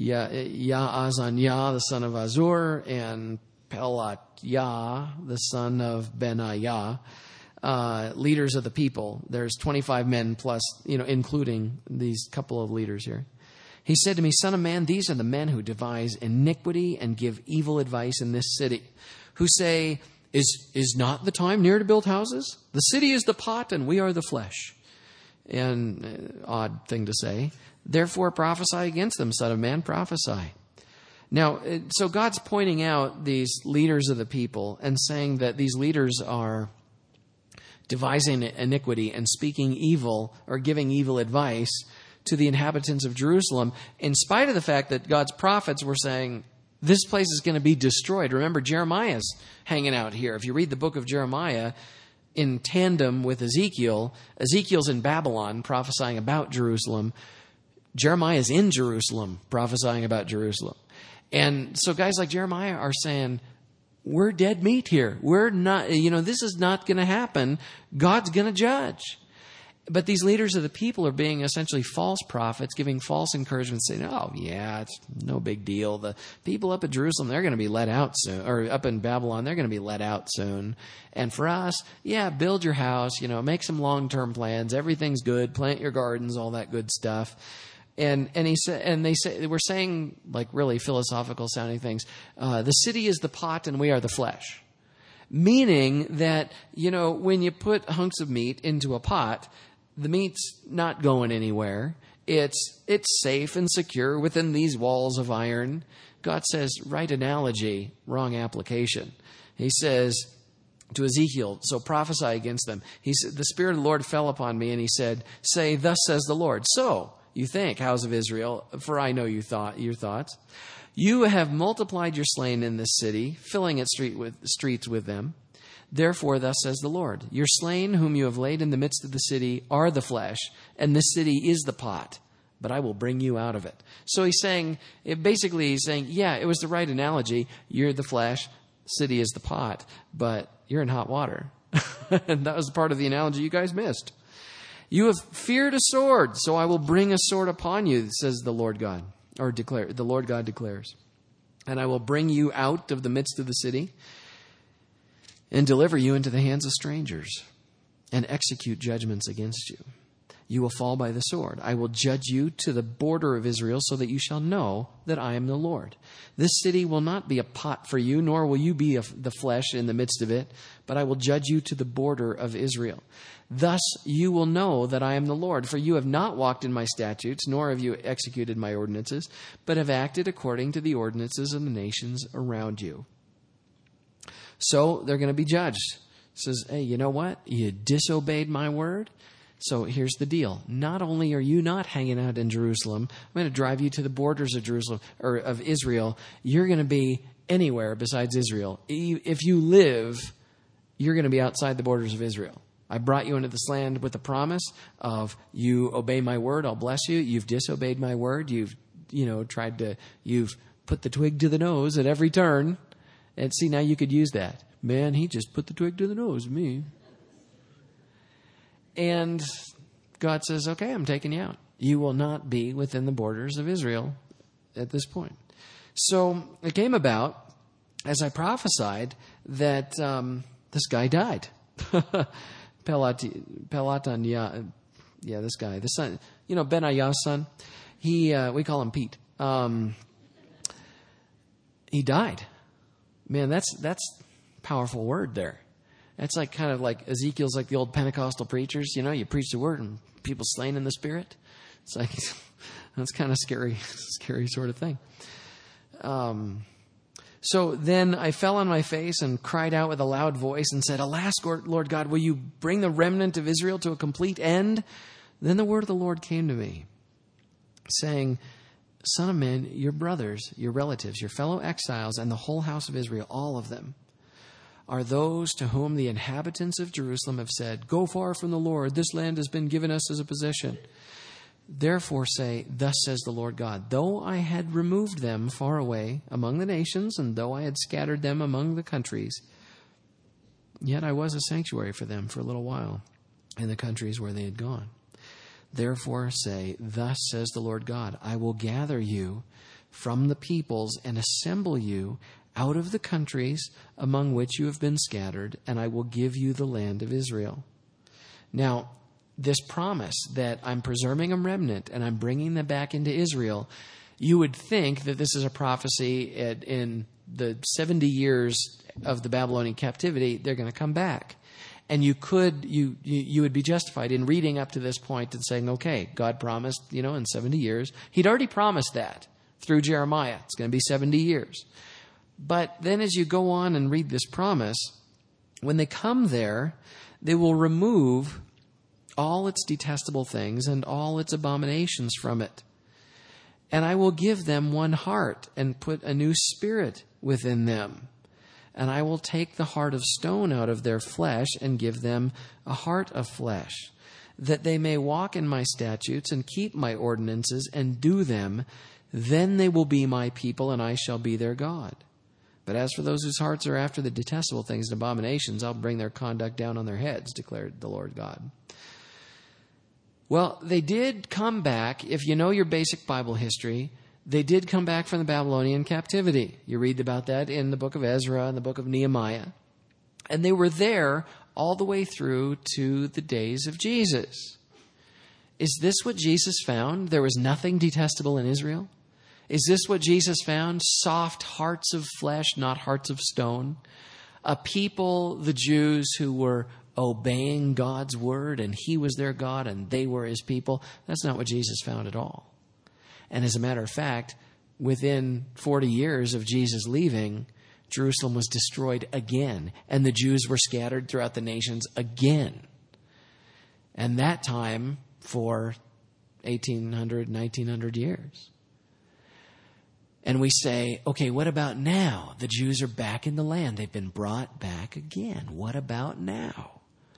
Yaazaniah, the son of Azur, and Pelathiah, the son of Benaiah, leaders of the people. There's 25 men plus, including these couple of leaders here. He said to me, Son of man, these are the men who devise iniquity and give evil advice in this city, who say, Is not the time near to build houses? The city is the pot and we are the flesh. And odd thing to say. Therefore prophesy against them, Son of man, prophesy. Now, so God's pointing out these leaders of the people and saying that these leaders are devising iniquity and speaking evil or giving evil advice to the inhabitants of Jerusalem, in spite of the fact that God's prophets were saying, this place is going to be destroyed. Remember, Jeremiah's hanging out here. If you read the book of Jeremiah in tandem with Ezekiel, Ezekiel's in Babylon prophesying about Jerusalem. Jeremiah's in Jerusalem prophesying about Jerusalem. And so guys like Jeremiah are saying, we're dead meat here. We're not, this is not going to happen. God's going to judge. But these leaders of the people are being essentially false prophets, giving false encouragement, saying, oh, yeah, it's no big deal. The people up at Jerusalem, they're going to be let out soon. Or up in Babylon, they're going to be let out soon. And for us, build your house, make some long-term plans. Everything's good. Plant your gardens, all that good stuff. And he said, and they were saying like really philosophical sounding things. The city is the pot and we are the flesh. Meaning that, when you put hunks of meat into a pot, the meat's not going anywhere. It's safe and secure within these walls of iron. God says, right analogy, wrong application. He says to Ezekiel, so prophesy against them. He said, the Spirit of the Lord fell upon me, and he said, say, thus says the Lord. So, you think, house of Israel, for I know your thoughts. You have multiplied your slain in this city, filling its streets with them. Therefore, thus says the Lord, your slain whom you have laid in the midst of the city are the flesh, and this city is the pot, but I will bring you out of it. So he's saying, it was the right analogy. You're the flesh, city is the pot, but you're in hot water. And that was part of the analogy you guys missed. You have feared a sword, so I will bring a sword upon you, says the Lord God, the Lord God declares. And I will bring you out of the midst of the city, and deliver you into the hands of strangers, and execute judgments against you. You will fall by the sword. I will judge you to the border of Israel, so that you shall know that I am the Lord. This city will not be a pot for you, nor will you be the flesh in the midst of it, but I will judge you to the border of Israel. Thus you will know that I am the Lord, for you have not walked in my statutes, nor have you executed my ordinances, but have acted according to the ordinances of the nations around you. So they're going to be judged. It says, hey, you know what? You disobeyed my word. So here's the deal. Not only are you not hanging out in Jerusalem, I'm going to drive you to the borders of Jerusalem or of Israel. You're going to be anywhere besides Israel. If you live, you're going to be outside the borders of Israel. I brought you into this land with the promise of you obey my word, I'll bless you. You've disobeyed my word. You've put the twig to the nose at every turn. And see, now you could use that. Man, he just put the twig to the nose of me. And God says, okay, I'm taking you out. You will not be within the borders of Israel at this point. So it came about, as I prophesied, that this guy died. Pelathiah, this guy, the son, Benaiah's son. We call him Pete. He died. Man, that's powerful word there. That's like kind of like Ezekiel's like the old Pentecostal preachers. You know, you preach the word and people slain in the spirit. It's like, that's kind of scary sort of thing. So then I fell on my face and cried out with a loud voice and said, "Alas, Lord God, will you bring the remnant of Israel to a complete end?" Then the word of the Lord came to me, saying, "Son of man, your brothers, your relatives, your fellow exiles, and the whole house of Israel, all of them, are those to whom the inhabitants of Jerusalem have said, 'Go far from the Lord. This land has been given us as a possession.' Therefore say, Thus says the Lord God, though I had removed them far away among the nations, and though I had scattered them among the countries, yet I was a sanctuary for them for a little while in the countries where they had gone. Therefore say, Thus says the Lord God, I will gather you from the peoples and assemble you out of the countries among which you have been scattered, and I will give you the land of Israel." Now, this promise that I'm preserving a remnant and I'm bringing them back into Israel, you would think that this is a prophecy in the 70 years of the Babylonian captivity, they're going to come back. And you would be justified in reading up to this point and saying, okay, God promised, in 70 years. He'd already promised that through Jeremiah. It's going to be 70 years. But then as you go on and read this promise, when they come there, they will remove all its detestable things and all its abominations from it. And I will give them one heart and put a new spirit within them. And I will take the heart of stone out of their flesh and give them a heart of flesh, that they may walk in my statutes and keep my ordinances and do them. Then they will be my people and I shall be their God. But as for those whose hearts are after the detestable things and abominations, I'll bring their conduct down on their heads, declared the Lord God. Well, they did come back. If you know your basic Bible history, they did come back from the Babylonian captivity. You read about that in the book of Ezra and the book of Nehemiah. And they were there all the way through to the days of Jesus. Is this what Jesus found? There was nothing detestable in Israel? Is this what Jesus found? Soft hearts of flesh, not hearts of stone. A people, the Jews, who were obeying God's word, and he was their God and they were his people. That's not what Jesus found at all. And as a matter of fact, within 40 years of Jesus leaving, Jerusalem was destroyed again, and the Jews were scattered throughout the nations again. And that time for 1800, 1900 years. And we say, okay, what about now? The Jews are back in the land. They've been brought back again. What about now?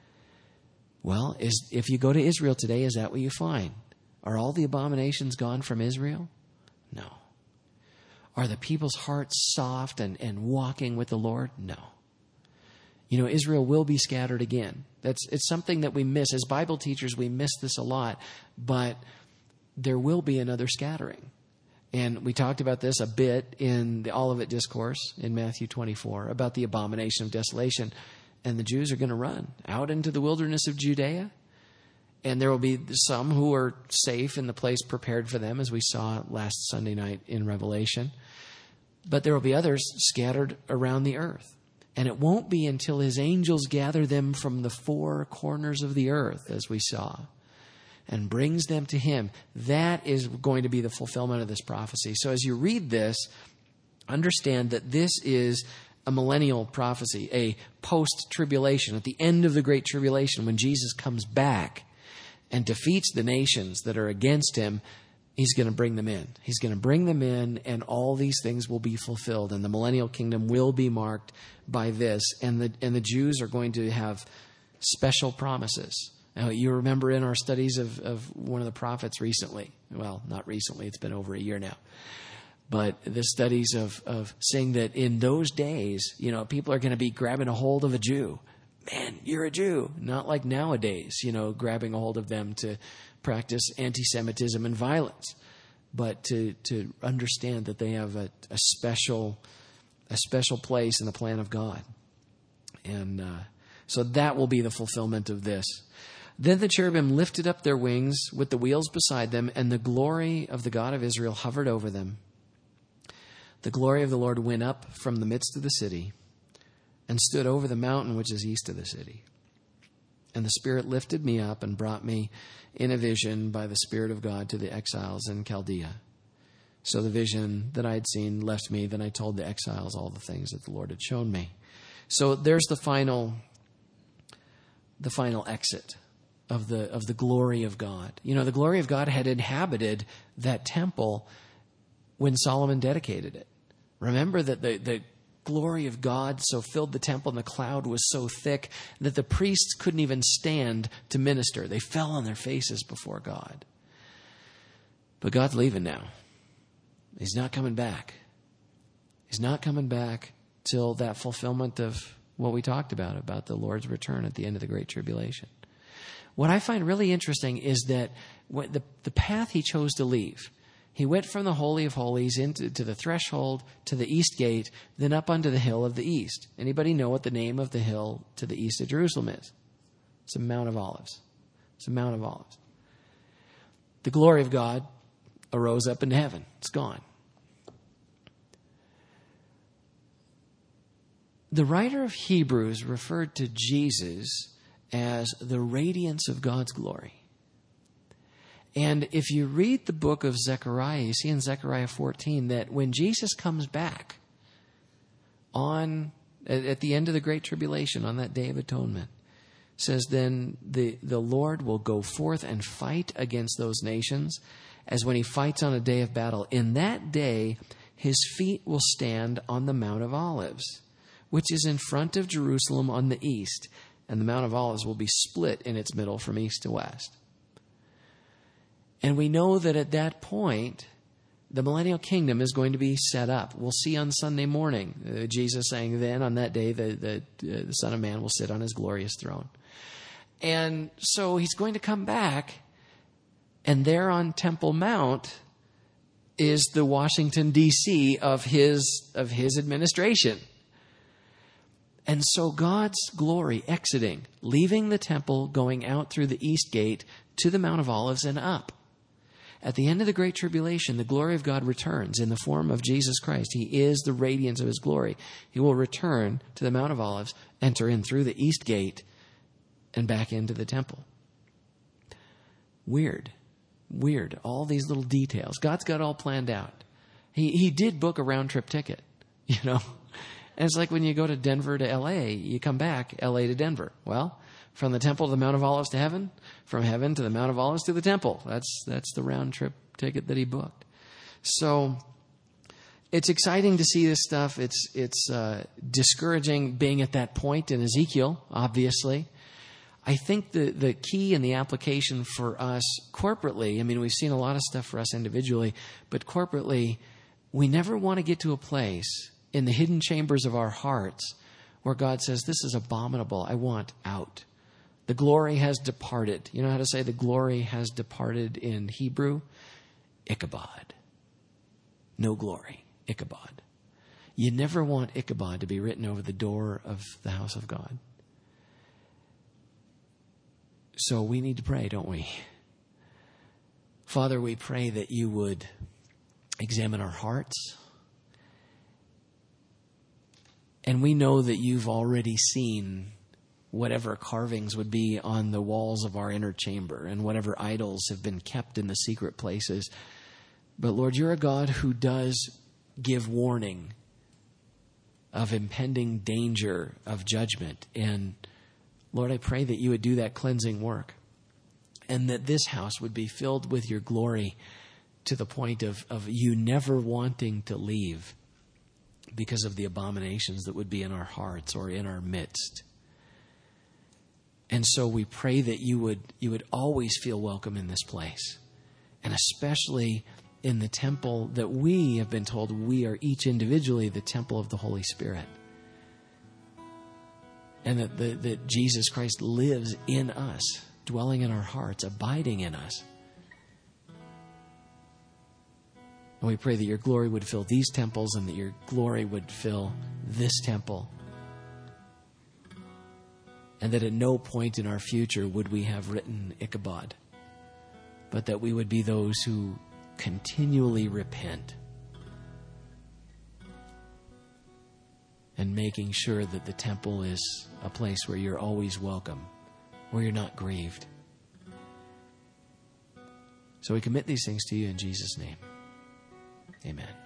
Well, if you go to Israel today, is that what you find? Are all the abominations gone from Israel? No. Are the people's hearts soft and walking with the Lord? No. Israel will be scattered again. It's something that we miss. As Bible teachers, we miss this a lot, but there will be another scattering. And we talked about this a bit in the Olivet Discourse in Matthew 24 about the abomination of desolation. And the Jews are going to run out into the wilderness of Judea. And there will be some who are safe in the place prepared for them, as we saw last Sunday night in Revelation. But there will be others scattered around the earth. And it won't be until his angels gather them from the four corners of the earth, as we saw, and brings them to him. That is going to be the fulfillment of this prophecy. So as you read this, understand that this is a millennial prophecy, a post-tribulation, at the end of the Great Tribulation, when Jesus comes back and defeats the nations that are against him, he's going to bring them in. He's going to bring them in, and all these things will be fulfilled, and the millennial kingdom will be marked by this, and the Jews are going to have special promises. Now, you remember in our studies of one of the prophets recently, well, not recently, it's been over a year now, but the studies of saying that in those days, people are going to be grabbing a hold of a Jew. Man, you're a Jew. Not like nowadays, grabbing a hold of them to practice anti-Semitism and violence, but to understand that they have a special place in the plan of God. And so that will be the fulfillment of this. Then the cherubim lifted up their wings with the wheels beside them, and the glory of the God of Israel hovered over them. The glory of the Lord went up from the midst of the city, and stood over the mountain which is east of the city. And the Spirit lifted me up and brought me in a vision by the Spirit of God to the exiles in Chaldea. So the vision that I had seen left me. Then I told the exiles all the things that the Lord had shown me. So there's the final exit of the glory of God. You know, the glory of God had inhabited that temple when Solomon dedicated it. Remember that the glory of God so filled the temple, and the cloud was so thick that the priests couldn't even stand to minister. They fell on their faces before God. But God's leaving now. He's not coming back. He's not coming back till that fulfillment of what we talked about the Lord's return at the end of the Great Tribulation. What I find really interesting is that the path he chose to leave, he went from the Holy of Holies into the threshold to the east gate, then up onto the hill of the east. Anybody know what the name of the hill to the east of Jerusalem is? It's the Mount of Olives. It's the Mount of Olives. The glory of God arose up into heaven. It's gone. The writer of Hebrews referred to Jesus as the radiance of God's glory. And if you read the book of Zechariah, you see in Zechariah 14 that when Jesus comes back at the end of the Great Tribulation, on that Day of Atonement, says then the Lord will go forth and fight against those nations as when he fights on a day of battle. In that day, his feet will stand on the Mount of Olives, which is in front of Jerusalem on the east, and the Mount of Olives will be split in its middle from east to west. And we know that at that point, the millennial kingdom is going to be set up. We'll see on Sunday morning, Jesus saying then on that day, the Son of Man will sit on his glorious throne. And so he's going to come back, and there on Temple Mount is the Washington, D.C. of his administration. And so God's glory exiting, leaving the temple, going out through the east gate to the Mount of Olives and up. At the end of the Great Tribulation, the glory of God returns in the form of Jesus Christ. He is the radiance of his glory. He will return to the Mount of Olives, enter in through the east gate, and back into the temple. Weird. All these little details. God's got it all planned out. He did book a round-trip ticket, you know. And it's like when you go to Denver to L.A., you come back, L.A. to Denver. Well, from the temple to the Mount of Olives to heaven, from heaven to the Mount of Olives to the temple. That's the round-trip ticket that he booked. So it's exciting to see this stuff. It's discouraging being at that point in Ezekiel, obviously. I think the key and the application for us corporately, I mean, we've seen a lot of stuff for us individually, but corporately, we never want to get to a place in the hidden chambers of our hearts where God says, this is abominable, I want out. The glory has departed. You know how to say the glory has departed in Hebrew? Ichabod. No glory. Ichabod. You never want Ichabod to be written over the door of the house of God. So we need to pray, don't we? Father, we pray that you would examine our hearts. And we know that you've already seen whatever carvings would be on the walls of our inner chamber and whatever idols have been kept in the secret places. But Lord, you're a God who does give warning of impending danger of judgment. And Lord, I pray that you would do that cleansing work and that this house would be filled with your glory to the point of you never wanting to leave because of the abominations that would be in our hearts or in our midst. And so we pray that you would always feel welcome in this place, and especially in the temple that we have been told we are each individually the temple of the Holy Spirit. And that Jesus Christ lives in us, dwelling in our hearts, abiding in us. And we pray that your glory would fill these temples and that your glory would fill this temple. And that at no point in our future would we have written Ichabod, but that we would be those who continually repent and making sure that the temple is a place where you're always welcome, where you're not grieved. So we commit these things to you in Jesus' name. Amen.